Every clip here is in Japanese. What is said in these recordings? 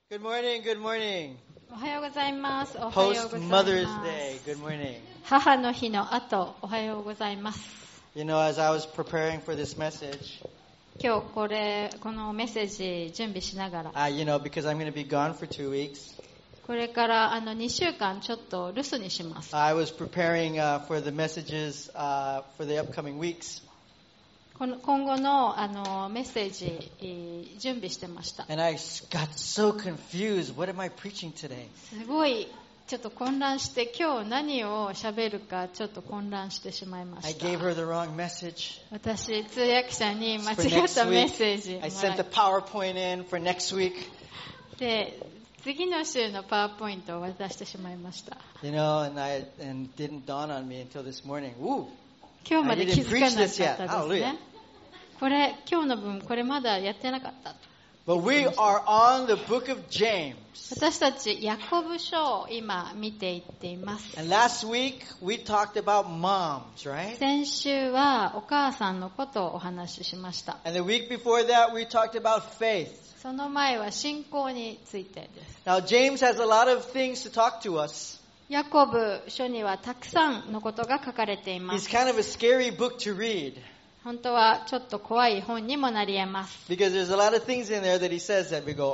Good morning, good morning. おはようございます。おはよう Post ございます。 Mother's Day, good morning. 母の日の後、おはようございます。 You know, as I was preparing for this message, 今日このメッセージ準備しながら、 because I'm going to be gone for 2 weeks, これから2週間ちょっと留守にします。 I was preparing for the messages for the upcoming weeks. 今後のメッセージ準備してました。 And I got so confused. What am I preaching today? すごいちょっと混乱して、今日何を喋るかちょっと混乱してしまいま I した。 gave her the wrong message. 私、通訳者に間 For 違っ next たメッ week, セージも I ら sent い the PowerPoint in for next week. で、次の週のパワーポイントを渡してしまいました。 And it didn't dawn on me until this morning. Woo! 今日まで気づかなかったです I didn't preach this yet. ね。これ、今日の分、これまだやってなかった。 But we are on the book of James. 私たち、ヤコブ書を今見ていっています。 And last week we talked about moms, right? 先週はお母さんのことをお話ししました。 And the week before that we talked about faith. その前は信仰についてです。 Now James has a lot of things to talk to us. ヤコブ書にはたくさんのことが書かれていま He's す。 kind of a scary book to read 本当はちょっと怖い本にもなり得ます。 because there's a lot of things in there that he says that we go,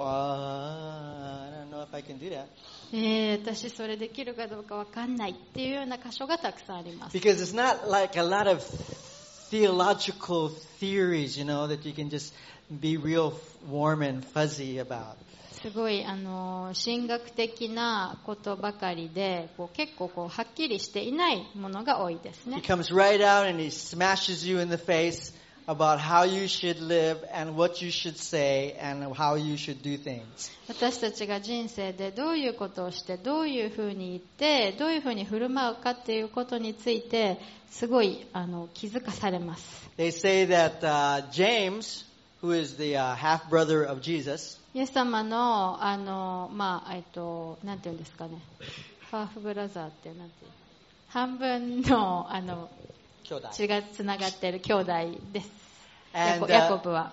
I don't know if I can do that. 私それできるかどうかわかんないっていうような箇所がたくさんあります。 Because it's not like a lot of theological theories, that you can just be real warm and fuzzy about. すごい神学的なことばかりで結構はっきりしていないものが多いです He ね。 comes right out and he smashes you in the face about how you should live and what you should say and how you should do things. 私たちが人生でどういうことをしてどういうふうに言ってどういうふうに振る舞うかっていうことについてすごい気づかされます。 They say that James, who is the half brother of Jesus, イエス様のなんていうんですかね、ハーフブラザーってなんていう、半分の血がつながっている兄弟です。 and, ヤコブは。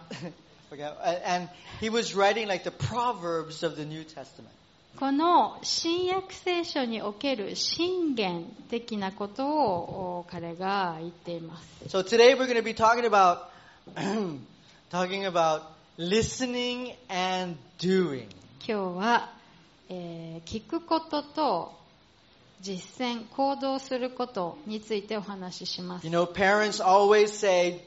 and he was writing like the Proverbs of the New Testament. この新約聖書における箴言的なことを彼が言っています。 So today we're going to be talking about listening and doing. 今日は、聞くことと実践、行動することについてお話しします。 You know, parents always say,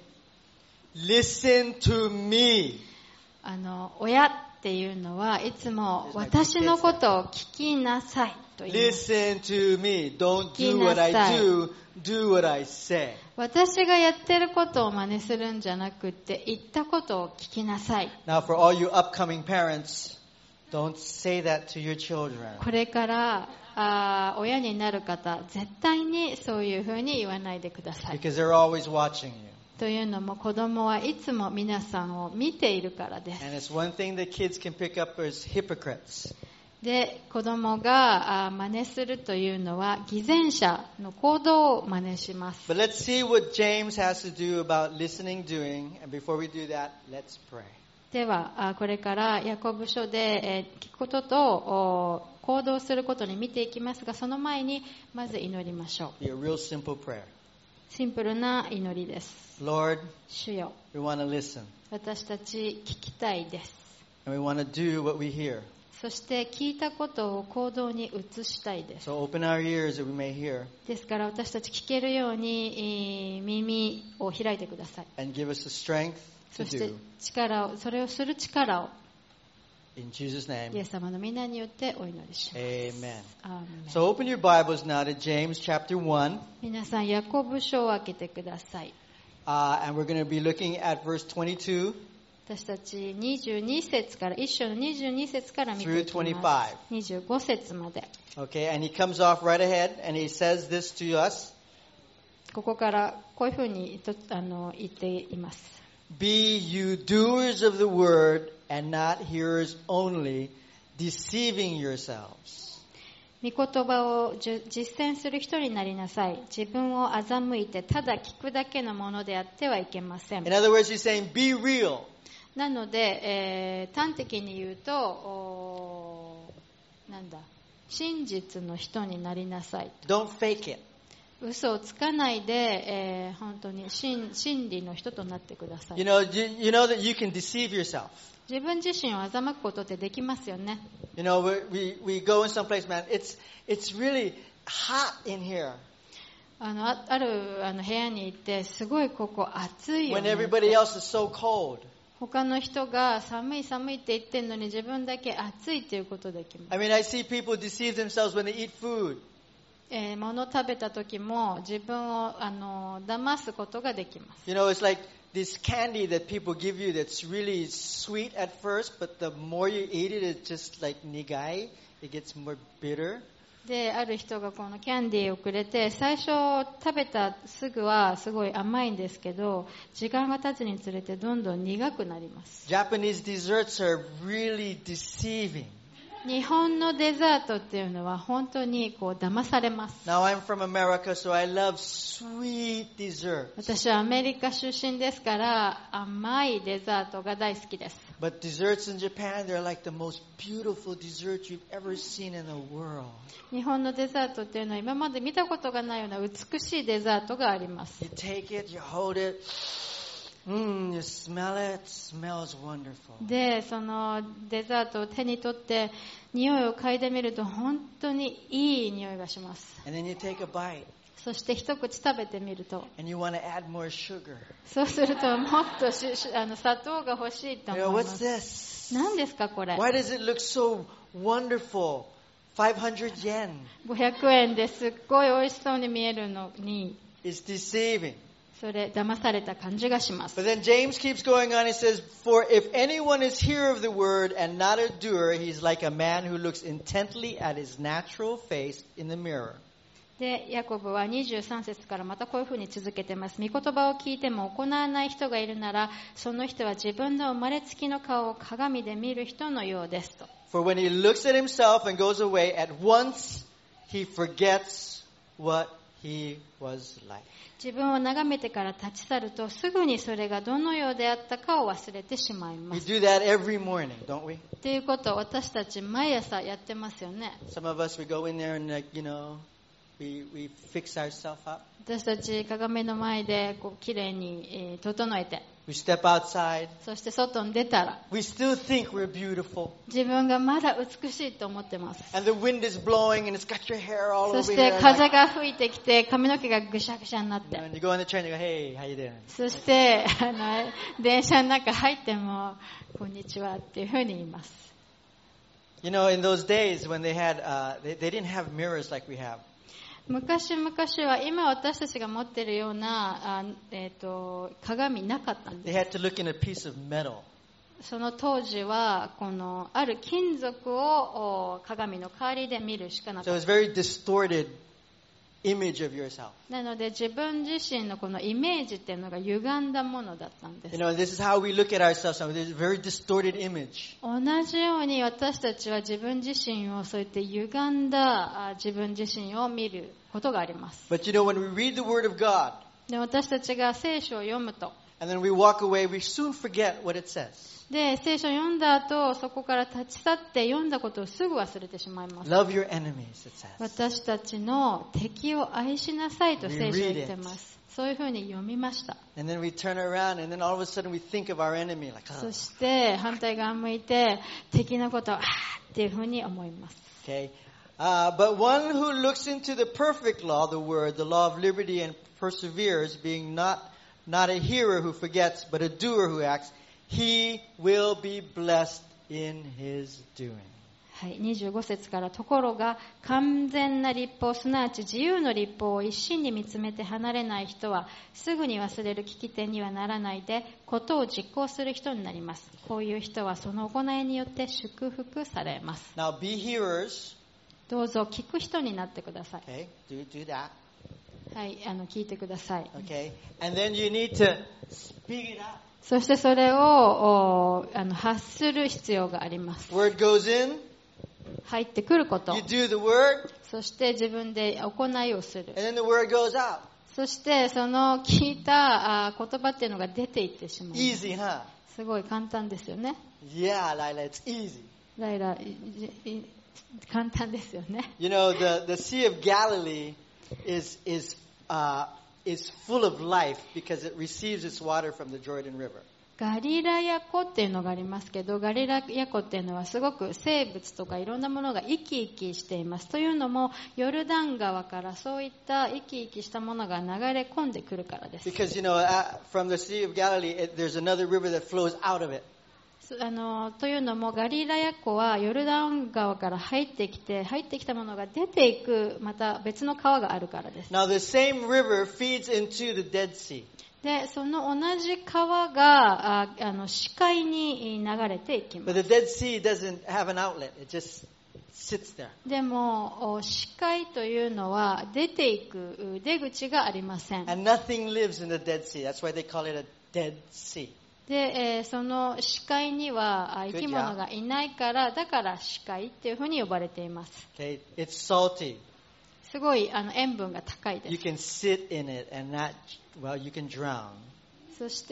listen to me. 親っていうのはいつも私のことを聞きなさいと言います。 Listen to me. Don't do what I do. Do what I say. 私がやってることを真似するんじゃなくって言ったことを聞きなさい。 Now, for all you upcoming parents, don't say that to your children. これから親になる方、絶対にそういうふうに言わないでください。 Because they're always watching you. というのも子供はいつも皆さんを見ているからです。 And it's one thing that kids can pick up as hypocrites. で、子供が真似するというのは偽善者の行動を真似します。 But let's see what James has to do about listening, doing. And before we do that, let's pray. ではこれからヤコブ書で聞くことと行動することに見ていきますが、その前にまず祈りましょう。 Be a real simple prayer. シンプルな祈りです。 Lord, 主よ、 we want to listen. 私たち聞きたいです。 And we want to do what we hear. そして聞いたことを行動に移したいです。 So open our ears that we may hear. ですから私たち聞けるように耳を開いてください。 And give us the strength そ to して do. それをする力を In Jesus' イエ name, ス様の皆によってお祈りします。 amen. アーメン。 So open your Bibles now to James chapter 1. 皆さん、ヤコブ書を開けてください。 And we're going to be looking at verse 22 私たち22節から、一章の22節から見ていきます。25節まで。 Okay, and he comes off right ahead and he says this to us. ここからこういうふうに言っています。 Be you doers of the word and not hearers only, deceiving yourselves. 御言葉を実践する人になりなさい。自分を欺いてただ聞くだけのものであってはいけません。 In other words, he's saying, be real. なので、端的に言うとなんだ、真実の人になりなさい。 Don't fake it. 嘘をつかないで、本当に真理の人となってください。 You know that you can deceive yourself. 自分自身を欺くことってできますよね。 You know, we go in some place, man. It's really hot in here. ある部屋に行ってすごいここ暑いよ When ね。 everybody else is so cold. 他の人が寒いって言ってるのに自分だけ暑いっていうことできます。 I mean, I see people deceive themselves when they eat food. 物を食べた時も自分を騙すことができます。 You know, it's like this candy that people give you that's really sweet at first, but the more you eat it, it's just like nigai. It gets more bitter. で、ある人がこのキャンディーをくれて、最初食べたすぐはすごい甘いんですけど、時間が経つにつれてどんどん苦くなります。 Japanese desserts are really deceiving. 日本のデザートっていうのは本当にこう騙されます。 Now I'm from America, so I love sweet desserts. 私はアメリカ出身ですから甘いデザートが大好きです。 But desserts in Japan, they're like the most beautiful desserts you've ever seen in the world. 日本のデザートっていうのは今まで見たことがないような美しいデザートがあります。 You take it, you hold it. You smell it. It smells wonderful. で、そのデザートを手に取って匂いを嗅いでみると本当にいい匂いがします。 And then you take a bite. そして一口食べてみると、 And you want to add more sugar. そうするともっと砂糖が欲しいと You know, 思い what's ます。 this? 何ですかこれ。 Why does it look so wonderful? 500 yen. 500円ですっごい美味しそうに見えるのに、 It's deceiving. それ騙された感じがします。 But then James keeps going on. He says, For if anyone is hearer of the word and not a doer, he's like a man who looks intently at his natural face in the mirror. で、ヤコブは23節からまたこういうふうに続けてます。御言葉を聞いても行わない人がいるなら、その人は自分の生まれつきの顔を鏡で見る人のようですと。 For when he looks at himself and goes away, at once he forgets what he was like. 自分を眺めてから立ち去ると、すぐにそれがどのようであったかを忘れてしまいま We す。 do that every morning, don't we? っていうことを私たち毎朝やってますよね。 Some of us, we go in there and we fix ourselves up. 私たち鏡の前でこう綺麗に整えて、 We step outside. そして外に出たら We still think we're beautiful. 自分がまだ美しいと思ってます。 And the wind is blowing and it's got your hair all そ over し here. て Like, 風が吹いてきて髪の毛がぐしゃぐしゃになっ you know, て、 and you go on the train and you go, hey, how you doing? そして電車の中入ってもこんにちはっていうふうに言います。 You know, in those days when they had, they didn't have mirrors like we have. 昔は今私たちが持っているような鏡なかったん They です。 had to look in a piece of metal. その当時はこのある金属を鏡の代わりで見るしかな So か it っ was た。 very distorted image of yourself. なので自分自身のこのイメージっていうのが歪んだものだったんです You。know, this is how we look at ourselves. There's a very distorted image. 同じように私たちは自分自身をそうやって歪んだ自分自身を見ることがあります。 But you know, when we read the Word of God で、私たちが聖書を読むと、 and then we walk away, we soon forget what it says. で、聖書を読んだ後、そこから立ち去って読んだことをすぐ忘れてしまいます。 Love your enemies, it says. 私たちの敵を愛しなさいと聖書は言ってます。そういうふうに読みました。 And then we turn around and then all of a sudden we think of our enemy like, そ oh. して反対側を向いて敵のことをっていうふうに思います。 Okay. But one who looks into the perfect law, the word, the law of liberty and perseveres, being not a hearer who forgets, but a doer who acts, he will be blessed in his doing. はい、25節から、ところが完全な律法、すなわち自由の律法を一心に見つめて離れない人はすぐに忘れる聞き手にはならないで、ことを実行する人になります。こういう人はその行いによって祝福されます。 Now be hearers. どうぞ聞く人になってください。 Okay. Do that. はい、聞いてください。 Okay. And then you need to speak it out. そしてそれを発する必要があります。 Word goes in. 入ってくること You do the word. そして自分で行いをする And then the word goes out. そしてその聞いた言葉っていうのが出ていってしまう Easy, huh? すごい簡単ですよね Yeah, Lila, it's easy. ライラ、簡単ですよね。 You know, the Sea of Galilee is full of life because it receives its water from the Jordan River. ガリラヤ湖っていうのがありますけど、ガリラヤ湖っていうのはすごく生物とかいろんなものが生き生きしています。というのも、ヨルダン川からそういった生き生きしたものが流れ込んでくるからです。 Because, you know, from the Sea of Galilee, there's another river that flows out of it. というのも、ガリラヤ湖はヨルダン川から入ってきたものが出ていく、また別の川があるからです。 Now, the same river feeds into the Dead Sea. で、その同じ川が死海に流れていきます。 But the Dead Sea doesn't have an outlet. It just sits there. でも、死海というのは出ていく出口がありません。 And nothing lives in the Dead Sea. That's why they call it a Dead Sea. で、その死海には生き物がいないから、だから死海っていうふうに呼ばれています。 Okay? It's salty. すごい塩分が高いです。 You can sit in it and not, well, you can drown. そして、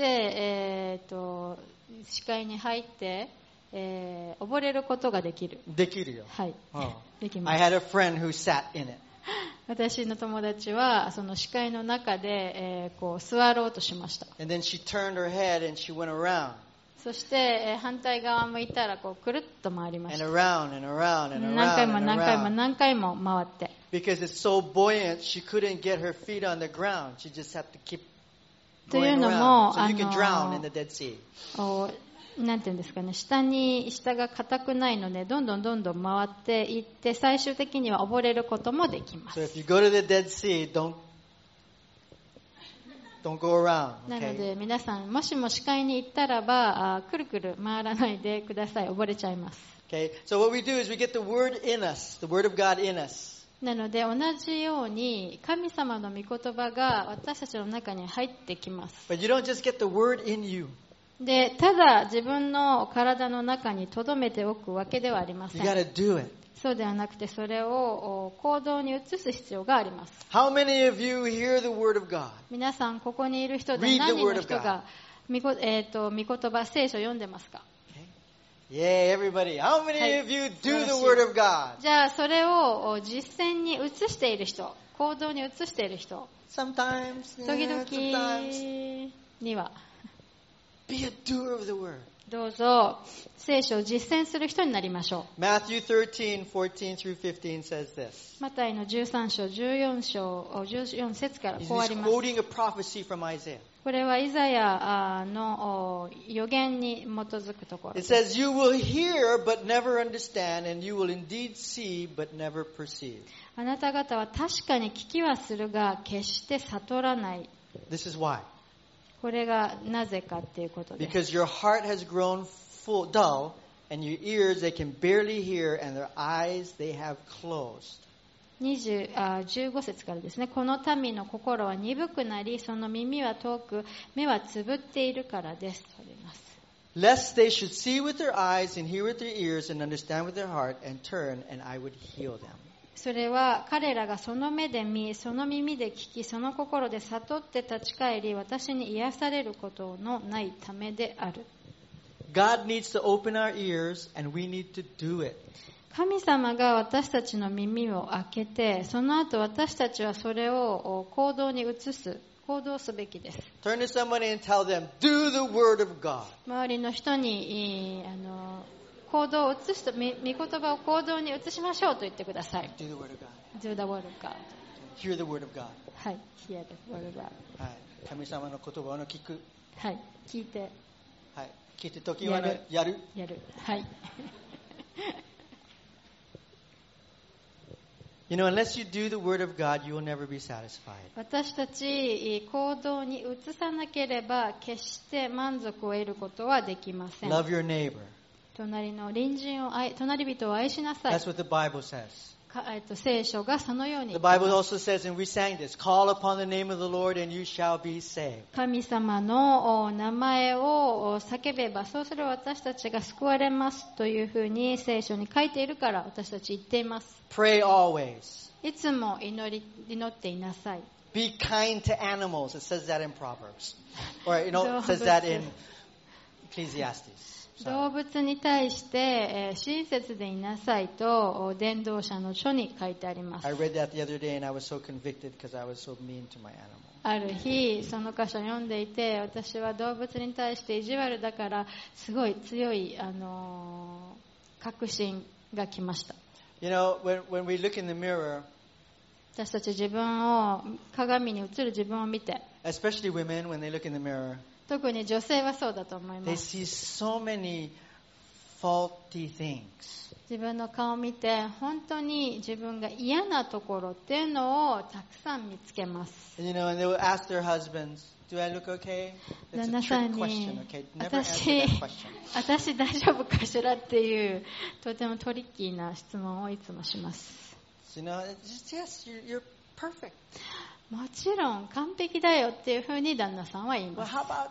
死海に入って、溺れることができる。 できるよ。 はい。 Oh. できます。 I had a friend who sat in it. 私の友達はその死海の中で、こう座ろうとしました。 And then she turned her head and she went around. そして、反対側向いたらこうくるっと回りまし And た。 around and around and 何回 around も and 何回も around. 何回も回って。 Because it's so buoyant, she couldn't get her feet on the ground. She just had to keep という going のも、 around. So you can drown in the Dead Sea. なんていうんですかね、下が硬くないので、どんどん回っていって、最終的には溺れることもできます。 So if you go to the Dead Sea, don't go around. なの Okay? で皆さん、もしも死海に行ったらば、くるくる回らないでください。溺れちゃいます。 Okay? So what we do is we get the Word in us, the Word of God in us. なので同じように神様の御言葉が私たちの中に入ってきます。 But you don't just get the Word in you. で、ただ自分の体の中に留めておくわけではありませ You ん。 got to do it. そうではなくて、それを行動に移す必要があります。 How many of you hear the Word of God? 皆さん、ここにいる人で Read the 何人 word の of 人が御言葉、聖書を読んでますか？ Yeah, everybody. How many Hey. of you do the Word of God? じゃあ、それを実践に移している人、行動に移している人、 Sometimes. 時 Sometimes. 々には、 Be a doer of the Word. どうぞ聖書を実践する人になりましょう。 Matthew 13:14 through 15 says this. マタイの13章、14節からこうあ He's ります。 quoting a prophecy from Isaiah. これはイザヤの予言に基づくところ It です。 says, You will hear but never understand, and you will indeed see but never perceive. あなた方は確かに聞きはするが、決して悟らない。 This is why. これがなぜかっていうことです。 Because your heart has grown dull, and your ears they can barely hear, and their eyes they have closed. 15節からですね。この民の心は鈍くなり、その耳は遠く、目はつぶっているからですとあります。 Lest they should see with their eyes and hear with their ears and understand with their heart and turn, and I would heal them. それは彼らがその目で見、その耳で聞き、その心で悟って立ち返り、私に癒されることのないためである。 God needs to open our ears, and we need to do it. 神様が私たちの耳を開けて、その後私たちはそれを行動に移す、行動すべきです。 Turn to somebody and tell them, do the Word of God. 周りの人に行動を移すと、御言葉を行動に移しましょうと言ってください。 Do the Word of God. Do the word of God. Hear the Word of God. はい、hear the word of God. はい。神様の言葉を聞く。 はい、聞いて、 はい。聞いて時はね、やる。 やる。はい。 You know, unless you do the Word of God, you will never be satisfied. 私たち行動に移さなければ決して満足を得ることはできません。 Love your neighbor. 隣人を愛しなさい。 That's what the Bible says. 聖書がそのように The 言ってい Bible ます。 also says, and we sang this, call upon the name of the Lord and you shall be saved. 神様の名前を叫べば、そうすれば私たちが救われますというふうに聖書に書いているから私たち言っています。 Pray always. いつも祈っていなさい。 Be kind to animals. It says that in Proverbs. Or, it says that in Ecclesiastes. 動物に対して、親切でいなさいと伝道者の書に書いてあります。 I read that the other day and I was so convicted because I was so mean to my animal. ある日その箇所を読んでいて、私は動物に対して意地悪だからすごい強い、確信が来ました。 You know, when we look in the mirror, 私たち自分を鏡に映る自分を見て、 especially women when they look in the mirror, 特に女性はそうだと思い they ます。 see so many faulty things. 自分の顔を見て本当に自分が嫌なところっていうのをたくさん見つけます。 And, you know, and they will ask their husbands, "Do I look okay?" It's 旦 a 那さ trick ん question, に okay? Never answer that question. 私大丈夫かしらっていうとてもトリッキーな質問をいつもします。 You know, it's just, yes, you're perfect. もちろん完璧だよっていうふうに旦那さんは言い Well, ます。 how about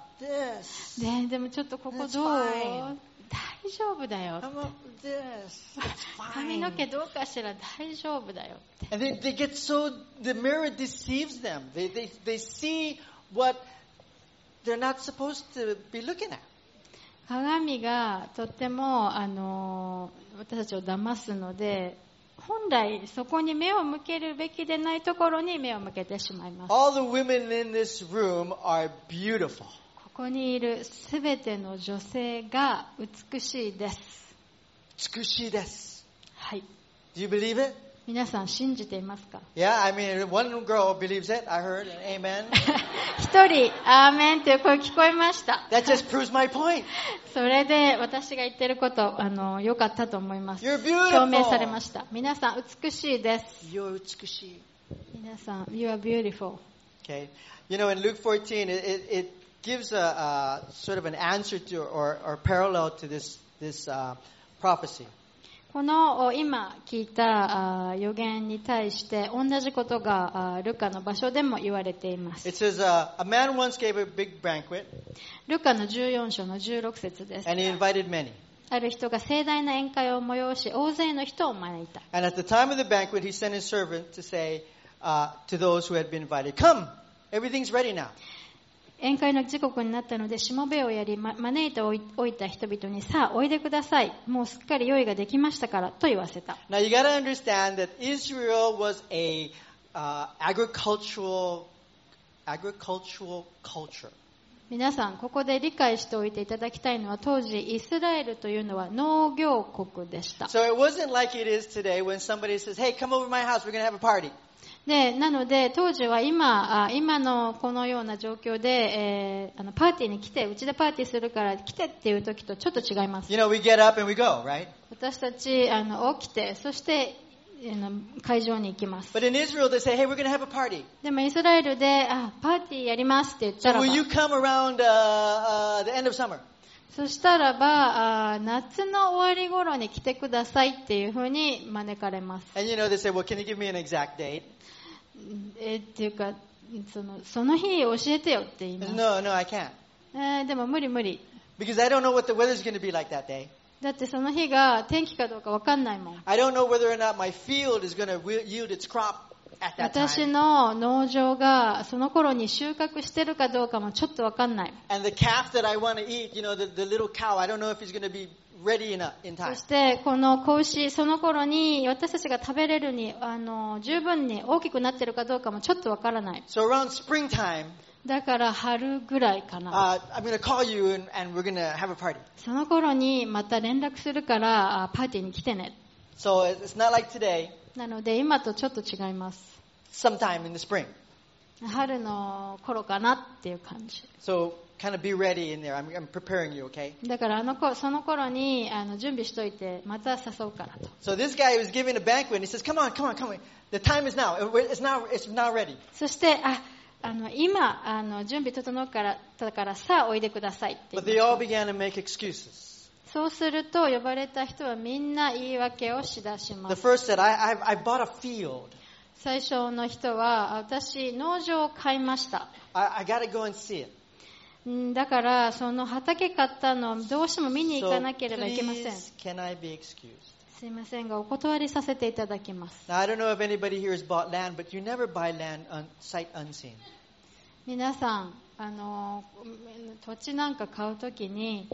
this? でもちょっとここ That's どう？ fine. 大丈夫だよ。 How about this? It's 髪 fine. の毛どうかしら大丈夫だよって。 And they get so, the mirror deceives them. They see what they're not supposed to be looking at. 鏡がとっても私たちを騙すので、本来そこに目を向けるべきでないところに目を向けてしまいます。 All the women in this room are beautiful. ここにいるすべての女性が美しいです。 美しいです。 はい。 Do you believe it? 皆さん信じていますか？ Yeah, I mean, one girl believes it. I heard an amen. 一人、アーメンという声聞こえました。 That just proves my point. それで私が言ってること良かったと思います。 You're beautiful. 証明されました。皆さん美しいです。 You're 美しい。 皆さん You are beautiful. Okay. You know, in Luke 14, it gives a sort of an answer to or parallel to this prophecy. この今聞いた予言に対して同じことがルカの場所でも言われています。 It says, a man once gave a big banquet, ルカの14章の16節です。 and he invited many. ある人が盛大な宴会を催し、大勢の人を招いた。 And at the time of the banquet, he sent his servant to say to those who had been invited, "Come, everything's ready now." 宴会の時刻になったので、しもべをやり、招いておいた人々に、さあ、おいでください。もうすっかり用意ができましたから、と言わせた。 Now you got to understand that Israel was a agricultural culture. 皆さん、ここで理解しておいていただきたいのは、当時、イスラエルというのは農業国でした。 So it wasn't like it is today when somebody says, "Hey, come over to my house. We're going to have a party." でなので当時は今のこのような状況で、パーティーに来て、うちでパーティーするから来てっていう時とちょっと違います。 You know, we get up and we go, right? 私たち起きて、そして会場に行きます。 But in Israel, they say, "Hey, we're going to have a party. でもイスラエルでパーティーやりますって言った So らば、 will you come around the end of summer?" そしたらば夏の終わり頃に来てくださいっていうふうに招かれます。 And you know, they say, "Well, can you give me an exact date?" っていうかその日教えてよって言います。 No, I can't. でも無理。 Because I don't know what the weather's going to be like that day. だってその日が天気かどうか分かんないもん。 I don't know whether or not my field is going to yield its crop at that 私 time. の農場がその頃に収穫してるかどうかもちょっと分かんない。 And the calf that I want to eat, you know, the little cow, I don't know if he's going to be ready in time. そしてこの子牛、その頃に私たちが食べれるに十分に大きくなってるかどうかもちょっと分からない。 So around springtime, だから春ぐらいかな。 I'm going to call you and we're going to have a party. その頃にまた連絡するからパーティーに来てね。 So it's not like today, なので今とちょっと違います。 sometime in the spring. 春の頃かなっていう感じ。 So kind of be ready in there. I'm preparing you, okay? だからその頃に準備しといてまた誘うからと。 So this guy was giving a banquet and he says, come on. The time is now. It's now ready. そして今準備整うからだからさあおいでくださいって言 But い they ま all した。 began to make excuses. そうすると呼ばれた人はみんな言い訳をしだしま The す。 first said, I bought a field. 最初の人は私農場を買いました。 I got to go and see it. だからその畑買ったのをどうしても見に行か So なければいけません。 please, can I be excused? すいませんがお断りさせていただきます。 Now, I don't know if anybody here has bought land, but you never buy land sight unseen. 皆さん土地なんか買うときに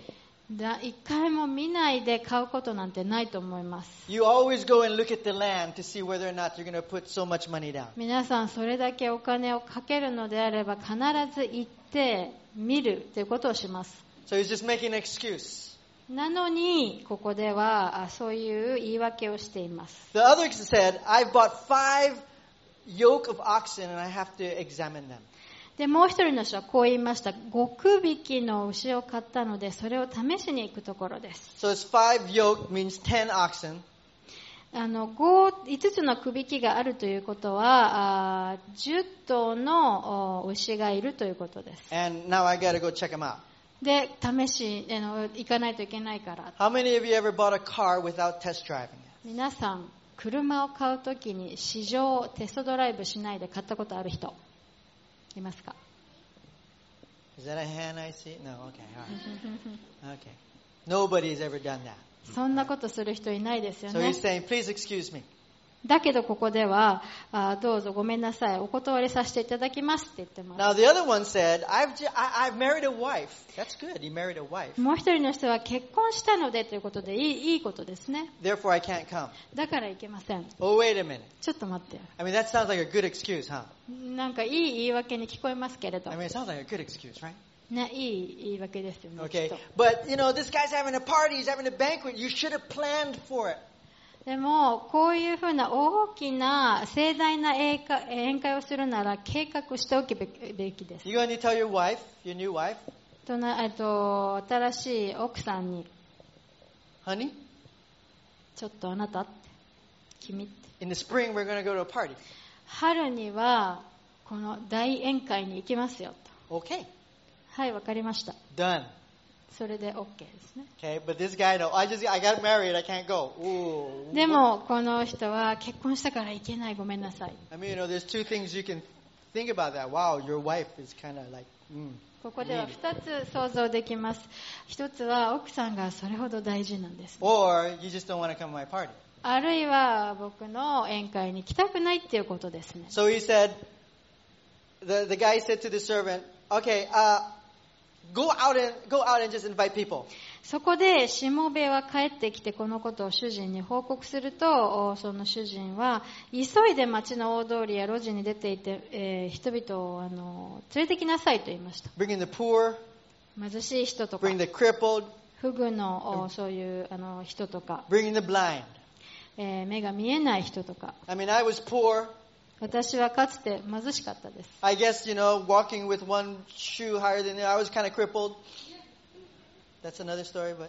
一回も見ないで買うことなんてないと思います。 You always go and look at the land to see whether or not you're going to put so much money down. 皆さんそれだけお金をかけるのであれば必ず行って見るということをします。 So he's just making an excuse. なのにここではそういう言い訳をしています。 The other said, I've bought 5 yoke of oxen and I have to examine them. でもう一人の人はこう言いました。5区引きの牛を買ったのでそれを試しに行くところです。 So it's 5 yoke means 10 oxen. 5つの区引きがあるということは10頭の牛がいるということです。 And now I got to go check them out. で試し行かないといけないから。 How many of you ever bought a car without test driving it? 皆さん車を買うときに試乗テストドライブしないで買ったことある人いますか？ Is that a hand I see? No, okay, all right. Okay. Nobody's ever done that. そんなことする人いないですよ So ね。 he's saying, please excuse me. だけどここではどうぞごめんなさい、お断りさせていただきますって言ってます。 Now the other one said, I've married a wife. That's good. He married a wife. もう一人の人は結婚したのでということでいいことですね。 Therefore I can't come. だから行けません。 Oh, wait a minute. ちょっと待ってよ。 I mean, that sounds like a good excuse, huh? なんかいい言い訳に聞こえますけれど I mean, it sounds like a good excuse, right? ね、いい言い訳ですよね。 Okay. きっと But, you know, this guy's having a party. He's having a banquet. You should have planned for it. でもこういうふうな大きな盛大な宴会をするなら計画しておくべきです。 You're going to tell your wife, your new wife, 新しい奥さんに honey, ちょっとあなたって君って in the spring we're going to go to a party. 春にはこの大宴会に行きますよと。 Okay. はい、わかりました。 Done. それで OK ですね。 Okay. But this guy, no, I got married. I can't go. Ooh. でもこの人は結婚したから行けない、ごめんなさい。 I mean, you know, there's 2 things you can think about that. Wow, your wife is kind of like, ここでは2つ想像できます。1つは奥さんがそれほど大事なんです、ね。 Or you just don't want to come to my party. あるいは僕の宴会に来たくないっていうことですね。 So he said, the guy said to the servant, okay, go out and just invite people. そこでしもべは帰ってきてこのことを主人に報告すると、その主人は急いで町の大通りや路地に出ていて、人々を連れてきなさいと言いました。 Bring in the poor, 貧しい人とか bring the crippled, 不具のそういう人とか、 bring in the blind. 目が見えない人とか。 I mean, I was poor. 私はかつて貧しかったです。 I guess, you know, walking with one shoe higher than the other, I was kind of crippled. That's another story, but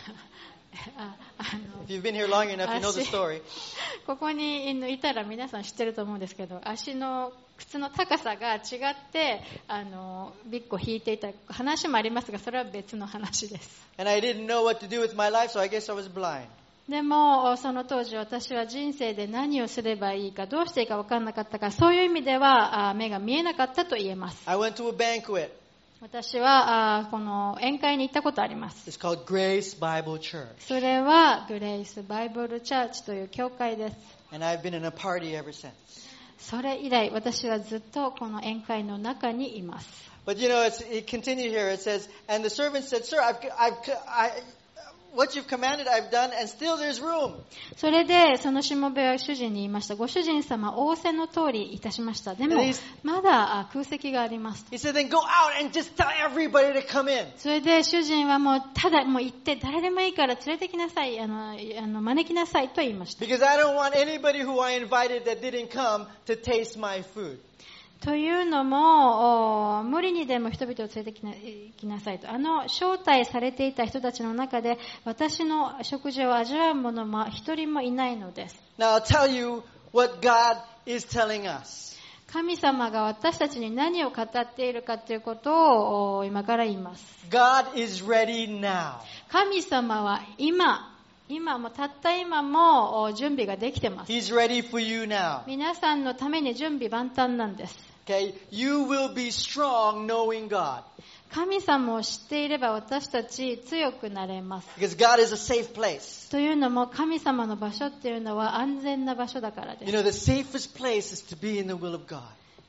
if you've been here long enough, you know the story. ここにいたら皆さん知ってると思うんですけど、足の靴の高さが違ってビッグを引いていた話もありますが、それは別の話です。 And I didn't know what to do with my life, so I guess I was blind. でもその当時私は人生で何をすればいいかどうしていいか分からなかったから、そういう意味では目が見えなかったと言えます。 I went to a banquet. 私はこの宴会に行ったことあります。 It's called Grace Bible Church. それはグレイスバイブルチャーチという教会です。 And I've been in a party ever since. それ以来私はずっとこの宴会の中にいます。 But you know, it continued here. It says, and the servant said, Sir, what you've commanded I've done, and still there's room. それでそのしもべは主人に言いました。ご主人様、仰せの通りいたしました。でもまだ空席があります。 He said, then go out and just tell everybody to come in. それで主人はもうただもう行って誰でもいいから連れてきなさい、招きなさいと言いました。 Because I don't want anybody who I invited that didn't come to taste my food. というのも無理にでも人々を連れてきなさいと。招待されていた人たちの中で私の食事を味わう者も一人もいないのです。 Now I'll tell you what God is telling us. 神様が私たちに何を語っているかということを今から言います。 God is ready now. 神様は今もたった今も準備ができてます。 He's ready for you now. 皆さんのために準備万端なんです。 Okay, you will be strong knowing God. 神様を知っていれば私たち強くなれます。 Because God is a safe place. というのも神様の場所っていうのは安全な場所だからです。 You know, the safest place is to be in the will of God.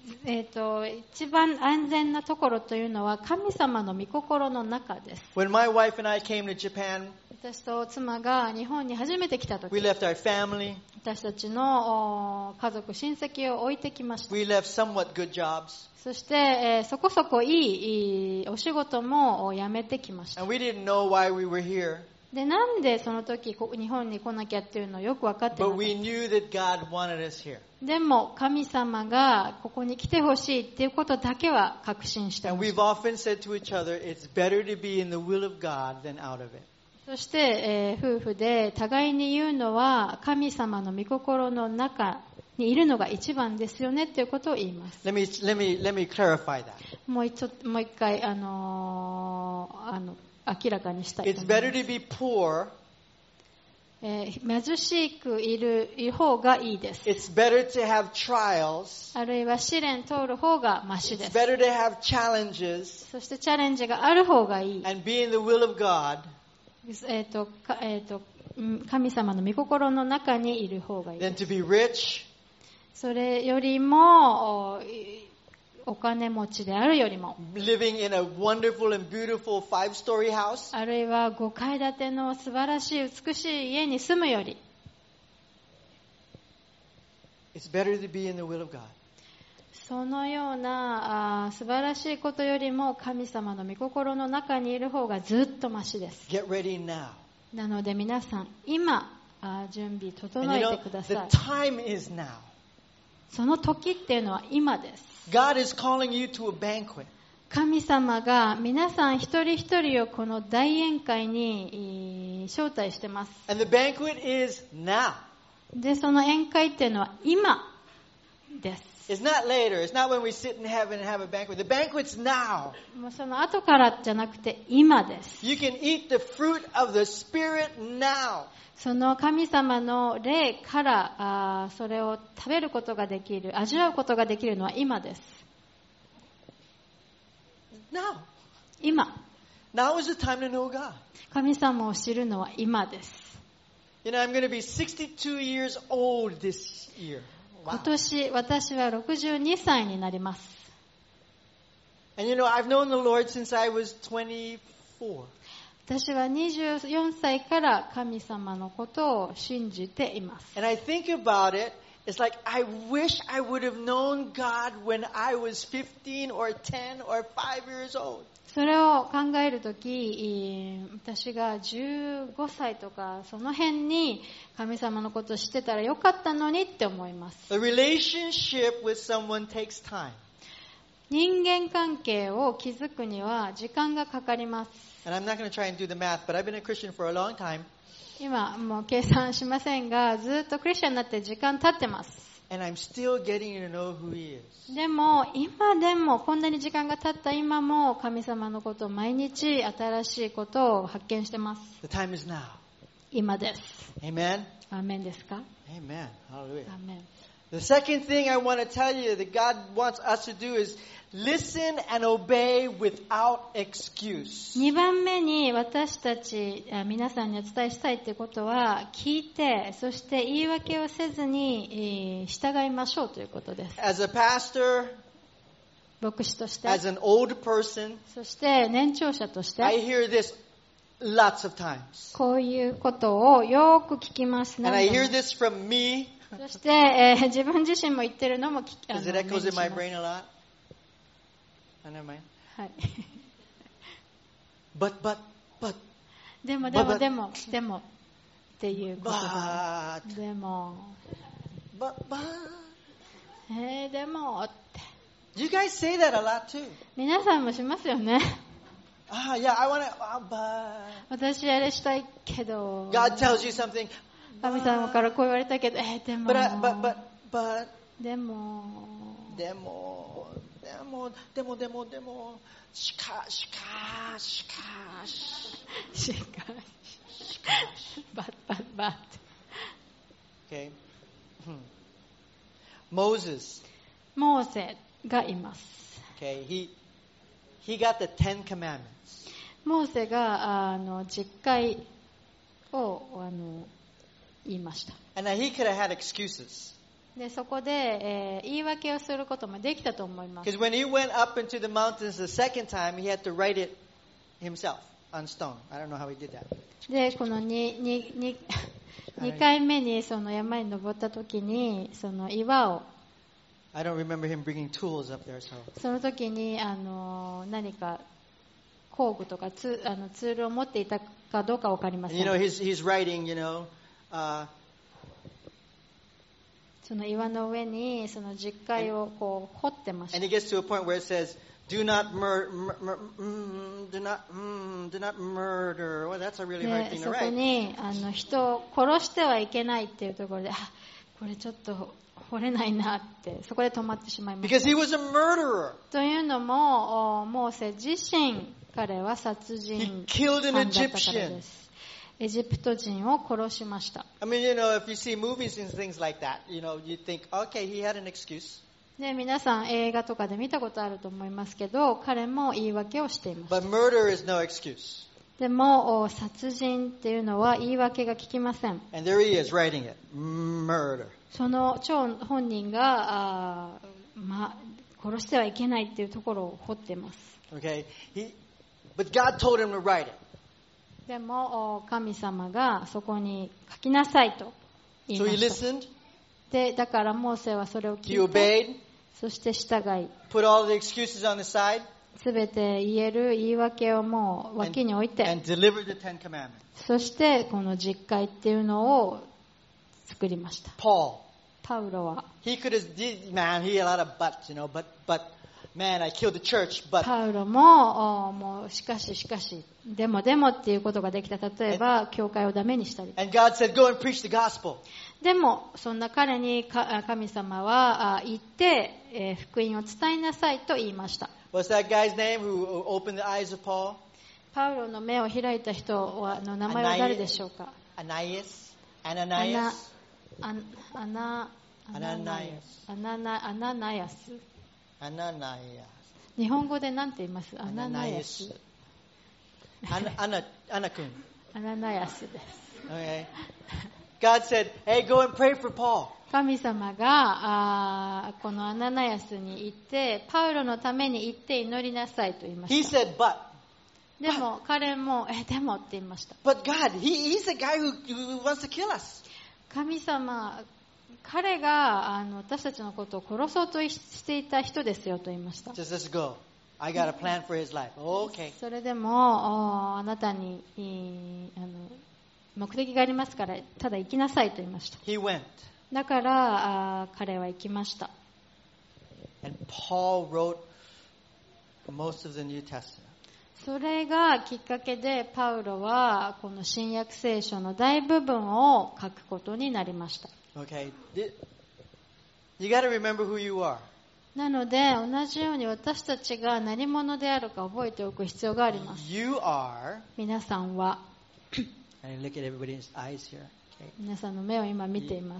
一番安全なところというのは神様の御心の中です。 When my wife and I came to Japan, 私と妻が日本に初めて来たとき、 we left our family. 私たちの家族、親戚を置いてきました。 We left somewhat good jobs. そして、そこそこいいお仕事も辞めてきました。 And we didn't know why we were here. で、なんでその時日本に来なきゃっていうのをよく分かってなかった。 But we knew that God wanted us here. でも神様がここに来てほしいっていうことだけは確信していま And し we've た。 often said to each other, it's better to be in the will of God than out of it. そして、夫婦で互いに言うのは神様の御心の中にいるのが一番ですよねっていうことを言います。 Let me clarify that. もう一回、明らかにしたいと It's 思い better ます。 to be poor. 貧しくいる方がいいです。 It's better to have trials. あるいは試練通る方がマシ It's です。 better to have challenges そしてチャレンジがある方がいい。 and be in the will of God 神様の御心の中にいる方がいい than です。 to be rich, それよりもお金持ちであるよりも、 living in a wonderful and beautiful 5-story house. あるいは5階建ての素晴らしい美しい家に住むより、 It's better to be in the will of God. そのような素晴らしいことよりも神様の御心の中にいる方がずっとマシです。 Get ready now. なので皆さん今準備 And 整 you え know, てくだ the さい。 time is now. その時っていうのは今です。 God is calling you to a banquet. 神様が皆さん一人一人をこの大宴会に招待してます。 And the banquet is now. で、その宴会っていうのは今です。 It's not later. It's not when we sit in heaven and have a banquet. The banquet's now. もうその後からじゃなくて今です。 You can eat the fruit of the Spirit now. その神様の霊からそれを食べることができる、味わうことができるのは今です。 Now. 今。 Now is the time to know God. 神様を知るのは今です。 You know, I'm going to be 62 years old this year. 今 Wow. 年私は62歳になります。 And you know, I've known the Lord since I was 24. 私は24歳から神様のことを信じています。 And I think about it, it's like I wish I would have known God when I was 15 or 10 or 5 years old. それを考えるとき、私が15歳とかその辺に神様のことを知ってたらよかったのにって思います。 The relationship with someone takes time. 人間関係を築くには時間がかかります。 And I'm not going to try and do the math, but I've been a Christian for a long time. 今もう計算しませんが、ずっとクリスチャンになって時間経ってます。 And I'm still getting to know who He is. でも今でもこんなに時間が経った今も神様のことを毎日新しいことを発見してます。 The time is now. 今です。 Amen? アーメンですか？ Amen. Hallelujah. アーメン。 The second thing I want to tell you that God wants us to do is listen and obey without excuse. 2番目に私たち皆さんにお伝えしたいということは、聞いてそして言い訳をせずに従いましょうということです。 As a pastor, 牧師として、 as an old person, そして年長者として I hear this lots of times. こういうことをよく聞きます。 And I 何 hear 度も this from me そして、自分自身も言ってるのも because it 目に echoes し in ま my す。 brain a lot. Oh, never mind. はい、 But でもっていうことだ、ね、でも but でもって you guys say that a lot too. 皆さんもしますよね。 Yeah, I want to, but 私あれしたいけど God tells you something. 神様からこう言われたけどでも But でもしかしバッ Okay. Moses. モーセがいます。 Okay, he got the 10 commandments. モーセが10回を言いました。 And now he could have had excuses. でそこで、言い訳をすることもできたと思います。 Because when he went up into the mountains the second time, he had to write it himself on stone. I don't know how he did that. でこの2回目にその山に登った時にその岩を I don't remember him bringing tools up there. So その時に何か工具とかツールを持っていたかどうか分かりません。 you know, he's writing, その岩の上にその十戒をこう彫ってました。 and he gets to a point where it says, "Do not murder." Well, that's a really hard で thing そ to こ write. に人を殺してはいけないっていうところで、これちょっと掘れないなってそこで止まってしまいました。 Because he was a murderer. というのもモーセ自身彼は殺人 He killed an 犯だったからで Egyptian. す。エジプト人を殺しました。 I mean, if you see movies and things like that, you think, okay, he had an excuse. で皆さん映画とかで見たことあると思いますけど、彼も言い訳をしていました。 But murder is no excuse. でも殺人っていうのは言い訳が効きません。 And there he is writing it. Murder. その本人が殺してはいけないっていうところを掘っています。 Okay? But God told him to write it. でも神様がそこに書きなさいと言い So ま he した。 listened. でだからモーセはそれを He 聞いて、 obeyed. そして従い、 Put all the excuses on the side. すべて言える言い訳をもう脇に置いて、 And delivered the Ten Commandments. そしてこの十戒っていうのを作りました。 Paul. パウロは He could have, man, he had a lot of buts, but man, I killed the church, but パウロもうしかしでもっていうことができた。例えば教会をダメにしたり。 and God said, go and preach the gospel. でもそんな彼に神様は言って、福音を伝えなさいと言いました。 What's that guy's name who opened the eyes of Paul? パウロの目を開いた人の名前は誰でしょうか？ Ananias. アナナヤス。日本語で何て言います？アナナヤス。 アナ君。 アナナヤスです。 Okay. God said, hey, go and pray for Paul. 神様がこのアナナヤスに行ってパウロのために行って祈りなさいと言いま He した。 said, but でも彼もでもって言いました。 God, he's the guy who wants to kill us. 神様、彼が私たちのことを殺そうとしていた人ですよと言いました。 Just let's go. I got a plan for his life. Okay. それでもあなたに目的がありますからただ行きなさいと言いました。 He went. だから彼は行きました。 And Paul wrote most of the New Testament. それがきっかけでパウロはこの新約聖書の大部分を書くことになりました。 Okay. You got to remember who you are. なので同じように私たちが何者であるか覚えておく必要があります。 You are. 皆さんは And look at everybody's eyes here. Okay. 皆さんの目を今見ています。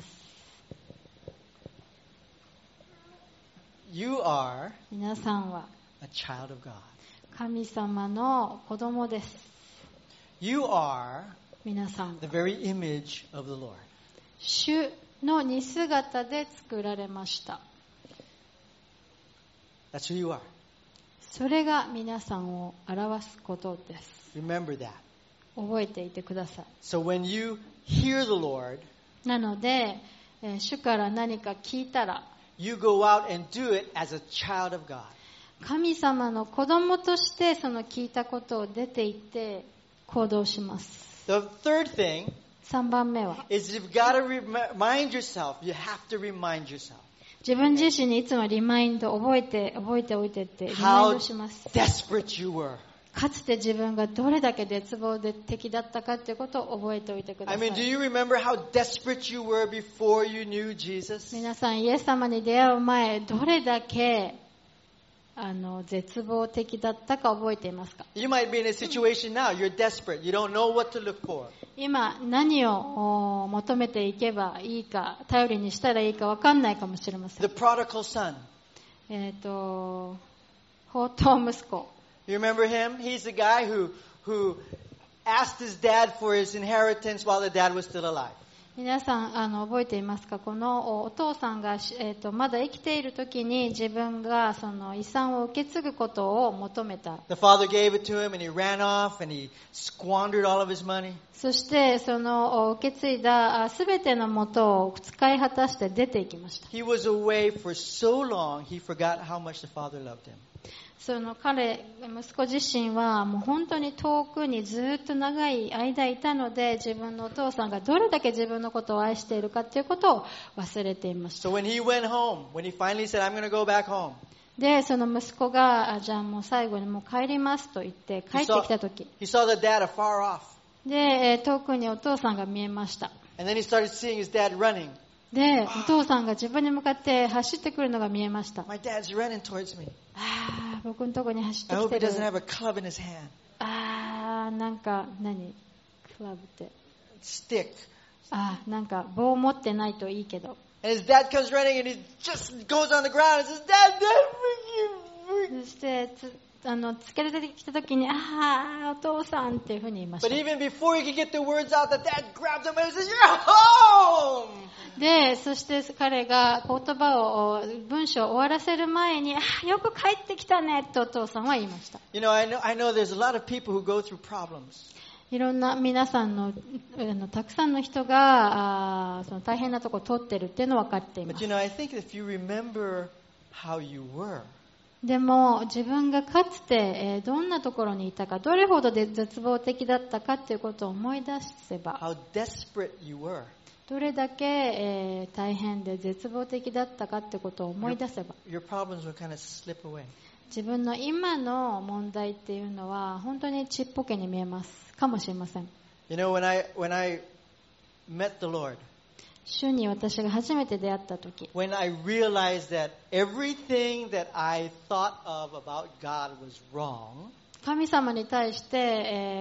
You are 皆さんは a child of God. 神様の子供です。 You are 皆さん the very image of the Lord. 主の似姿で作られました。 That's who you are. それが皆さんを表すことです。 Remember that. 覚えていてください。 So when you hear the Lord, なので、主から何か聞いたら you go out and do it as a child of God. 神様の子供としてその聞いたことを出て行って行動します。 The third thing 3番目は is you've got to remind yourself. You have to remind yourself 自分自身にいつもリマインド覚えておいてってリマインドします。 desperate you were. かつて自分がどれだけ絶望的だったかということを覚えておいてくだ I さい。 mean, do you remember how desperate you were before you knew Jesus? 皆さんイエス様に出会う前どれだけ絶望的だったか覚えていますか？ You might be in a situation now. You're desperate. You don't know what to look for. 今何を求めていけばいいか頼りにしたらいいか分かんないかもしれません。 The prodigal son. 放蕩息子 You remember him? He's the guy who asked his dad for his inheritance while the dad was still alive. 皆さん覚えていますか？このお父さんが、まだ生きている時に自分がその遺産を受け継ぐことを求めた。 The father gave it to him and he ran off and he squandered all of his money. そしてその受け継いだすべての元を使い果たして出ていきました。 He was away for so long he forgot how much the father loved him. その息子自身はもう本当に遠くにずっと長い間いたので、自分のお父さんがどれだけ自分のことを愛しているかということを忘れていました。 So when he went home, when he finally said, I'm going to go back home. で、その息子がじゃあもう最後にもう帰りますと言って帰ってきたとき、 he saw the dad afar off. で、遠くにお父さんが見えました。 And then he started seeing his dad running. で、お父さんが自分に向かって走ってくるのが見えました。 My dad's running towards me. 僕のとこに走ってき I て hope he る。 doesn't have a club in his hand. なんかクラブって。 Stick. なんか棒持ってないといいけど。 And his dad comes running and he just goes on the ground and says, Dad, Dad, そしてつけてきたときに、お父さんっていうふうに言いました。 But even before he could get the words out, the dad grabbed him and says, You're home! で、そして彼が言葉を、文章を終わらせる前に、よく帰ってきたねとお父さんは言いました。 You know, I know there's a lot of people who go through problems. いろんな皆さんのたくさんの人がその大変なところを通っているっていうのは分かっています。 But you know, I think if you remember how you were, でも自分がかつてどんなところにいたか、どれほどで絶望的だったかということを思い出せば、 how desperate you were, どれだけ大変で絶望的だったかということを思い出せば、 your problems will kind of slip away. 自分の今の問題っていうのは本当にちっぽけに見えますかもしれません。 You know, when I met the Lord, 主に私が初めて出会った時、 when I realized that everything that I thought of about God was wrong, 神様に対して、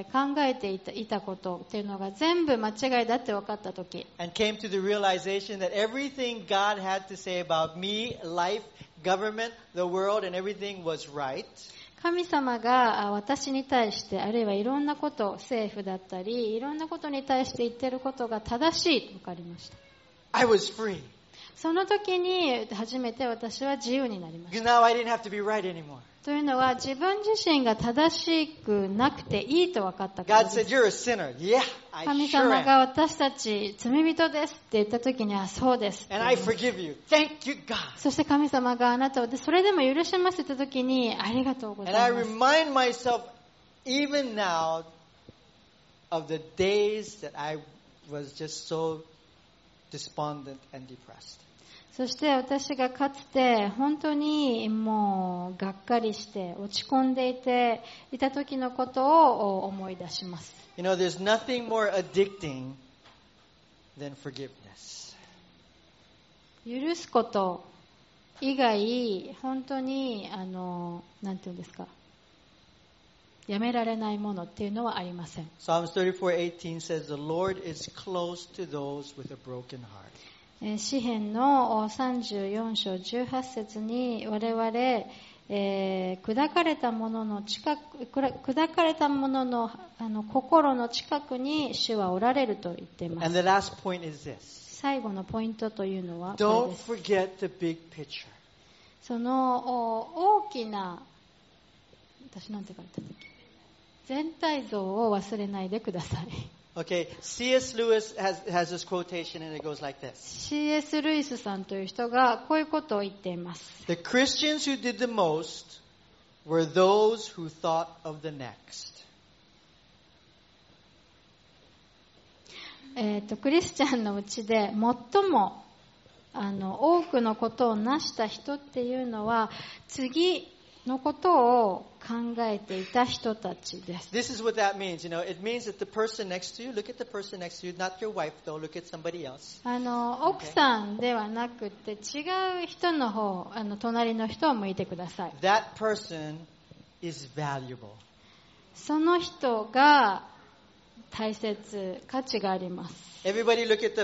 考えていたことっていうのが全部間違いだって分かった時、 and came to the realization that everything God had to say about me, life, government, the world, and everything was right. 神様が私に対して、あるいはいろんなこと、政府だったりいろんなことに対して言っていることが正しいと分かりました。 I was free. その時に初めて私は自由になりまし Because た。 now I didn't have to be right anymore. というのは自分自身が正しくなくていいと分かったから God で said, す。 You're a sinner. Yeah, I 神 sure 様 am. が私たち罪人ですって言った時に、そうですって And I forgive you. Thank you, God. そして神様があなたをそれでも許しますって言った時に、ありがとうござ And I います。 remind myself, even now, of the days that I was just so despondent and depressed. そして私がかつて本当にもうがっかりして落ち込んでいた時のことを思い出します。 You know, there's nothing more addicting than forgiveness. 許すこと以外、本当になんていうんですか、やめられないものっていうのはありません。 Psalms 34:18 says, The Lord is close to those with a broken heart. 詩編の34章18節に、我々、砕かれた者の心の近くに主はおられると言っています。 And the last point is this. 最後のポイントというのはこれ Don't です。 forget the big picture. その大きな、私なんて書いたんだっけ、全体像を忘れないでください。 Okay, C.S. Lewis has this quotation and it goes like this. C.S. ルイスさんという人がこういうことを言っています。 The Christians who did the most were those who thought of the next. クリスチャンのうちで最も多くのことを成した人っていうのは、次のことを考えていた人たちです。 This is what that means. You know, it means that the person next to you, look at the person next to you, not your wife though, look at somebody else. 奥さんではなくて違う人の方、隣の人を向いてください。 That person is valuable. その人が大切、価値があります。 Everybody look at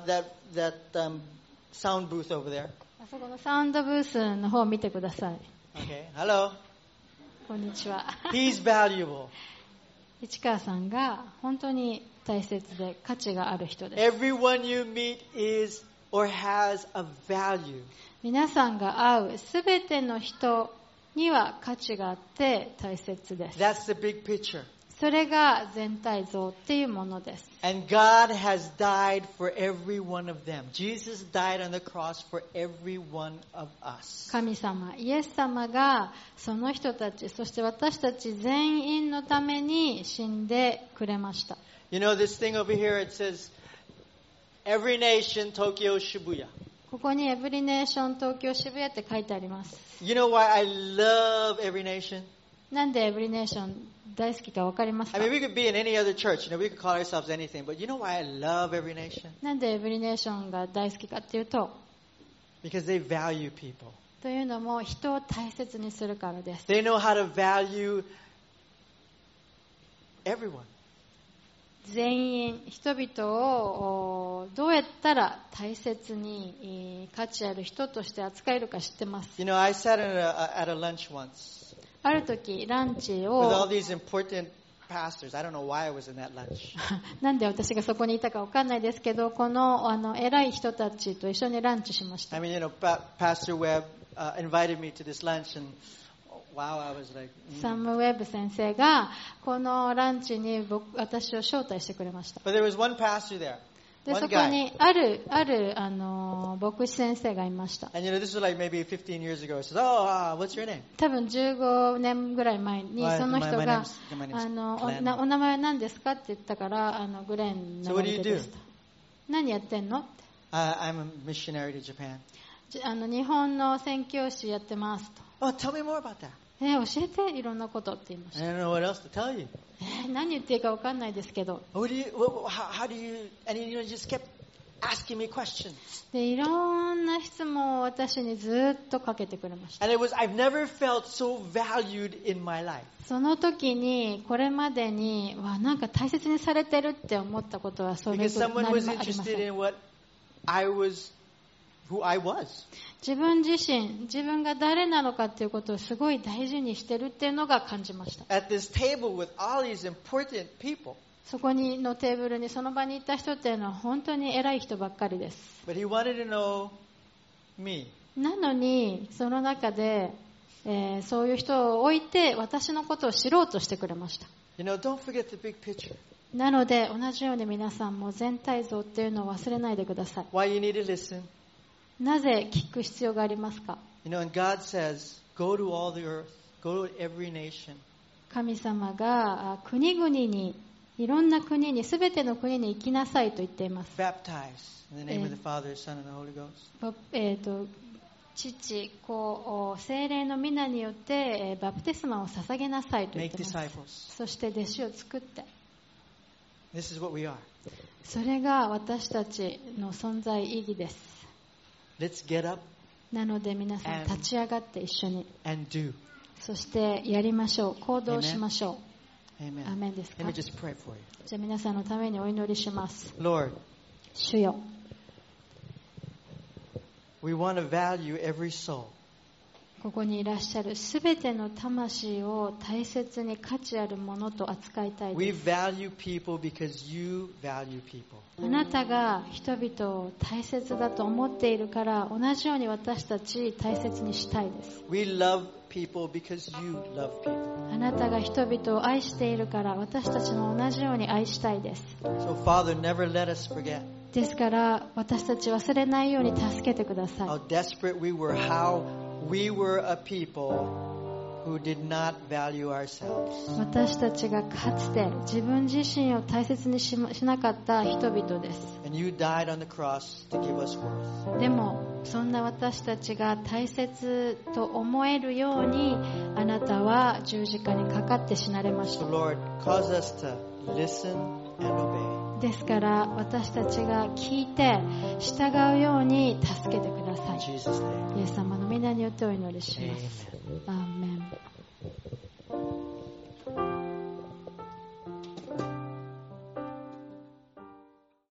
sound booth over there. あそこのサウンドブースの方を見てください。 Okay, hello. こんにちは。 He's valuable. 市川さんが本当に大切で価値がある人です。 Everyone you meet is or has a value. 皆さんが会うすべての人には価値があって大切です。 That's the big picture. それが全体像っていうものです。 And God has died for every one of them. Jesus died on the cross for every one of us. 神様、イエス様がその人たち、そして私たち全員のために死んでくれました。 You know this thing over here, it says, every nation, Tokyo, Shibuya. ここにエブリネーション東京渋谷って書いてあります。 You know why I love every nation? なんでエブリネーション大好きか分かりますか？ I mean, we could be in any other church. We could call ourselves anything. But you know why I love every nation? なんでエブリネーションが大好きかっていうと、 Because they value people. というのも人を大切にするからです。 They know how to value everyone. 全員、人々をどうやったら大切に価値ある人として扱えるか知ってます。 You know, I sat at a lunch once ある時ランチ with all を these important pastors. I don't know why I was in that lunch. なんで私がそこにいたか分かんないですけど、この偉い人たちと一緒にランチしました。 I mean, you know, Pastor Webb invited me to this lunch, and wow, I was like, サム・ウェブ先生がこのランチに私を招待してくれました。 But there was one pastor there, で one そこ guy. にある牧師先生がいました。 And you know, this was like maybe 15 years ago. He says, "Oh, what's your name?" 多分15年ぐらい前に My その人 my が name's Glenn. お名前は何ですかって言ったからグレン So の what 名 do you 前 do? でした。何やってんのって。 I'm a missionary to Japan. 日本の宣教師やってますと。 Oh, tell me more about that. 教えていろんなことって言いまし I た。 don't know what else to tell you. 何言っていいか分かんないですけど。 How do you? And you know, just kept asking me questions. でいろんな質問を私にずっとかけてくれました。 And I've never felt so valued in my life. その時にこれまでになんか大切にされてるって思ったことはそういう Because こと someone あり was ませ interested ん。 in who I was. 自分自身、自分が誰なのかっていうことをすごい大事にしてるっていうのが感じました。 At this table with all these important people. そこのテーブルにその場にいた人っていうのは本当に偉い人ばっかりです。 But he wanted to know me. なのにその中で、そういう人を置いて私のことを知ろうとしてくれました。 You know, don't forget the big picture. なので同じように皆さんも全体像っていうのを忘れないでください。 Why you need to listen. なぜ聞く必要がありますか？ You know, and God says, go to all the earth. Go to every nation. 神様が国々に、いろんな国に、すべての国に行きなさいと言っています。 Baptize in the name of the Father, Son, and the Holy Ghost. 父、子、聖霊の皆によってバプテスマを捧げなさいと言っ Make ています。 disciples. そして弟子を作って、 This is what we are. それが私たちの存在意義です。 Let's get up なので皆さん立ち上がって一緒に、 and do. そしてやりましょう。行動しましょう。 Amen. アーメンですか？ Let me just pray for you. じゃあ皆さんのためにお祈りします。 Lord, 主よ、 we want to value every soul. ここにいらっしゃるすべての魂を大切に価値あるものと扱いたい We です。 value people because you value people. あなたが人々を大切だと思っているから同じように私たち大切にしたいです。 We love people because you love people. あなたが人々を愛しているから私たちも同じように愛したいです。 So, Father, never let us forget ですから私たち忘れないように助けてください。 how desperate we were, how we were a people who did not value ourselves. 私たちがかつて自分自身を大切にしなかった人々です。 And you died on the cross to give us worth. でもそんな私たちが大切と思えるようにあなたは十字架にかかって死なれまし So, た。 Lord, cause us to listen and obey. ですから私たちが聞いて従うように助けてくださ In い。 Jesus' name. イエス様の皆によってお祈りします。アーメン。